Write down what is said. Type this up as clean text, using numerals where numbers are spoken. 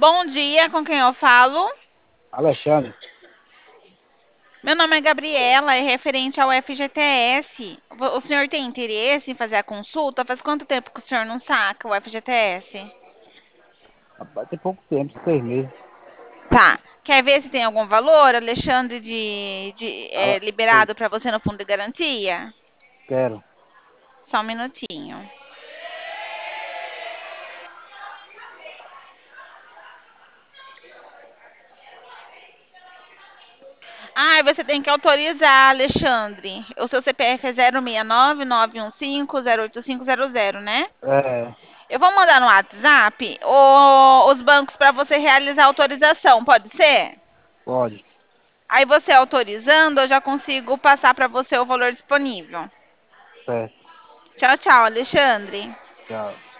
Bom dia, com quem eu falo? Alexandre, Meu nome é Gabriela, é referente ao FGTS. O senhor tem interesse em fazer a consulta? Faz quanto tempo que o senhor não saca o FGTS? rapaz, tem pouco tempo, 6 meses. Tá. Quer ver se tem algum valor, Alexandre, Sim, liberado para você no fundo de garantia? quero. Só um minutinho. Ah, você tem que autorizar, Alexandre. O seu CPF é 069-915-08500, né? É, Eu vou mandar no WhatsApp os bancos para você realizar a autorização, pode ser? pode. Aí você autorizando, eu já consigo passar para você o valor disponível. Certo. Tchau, tchau, Alexandre. Tchau.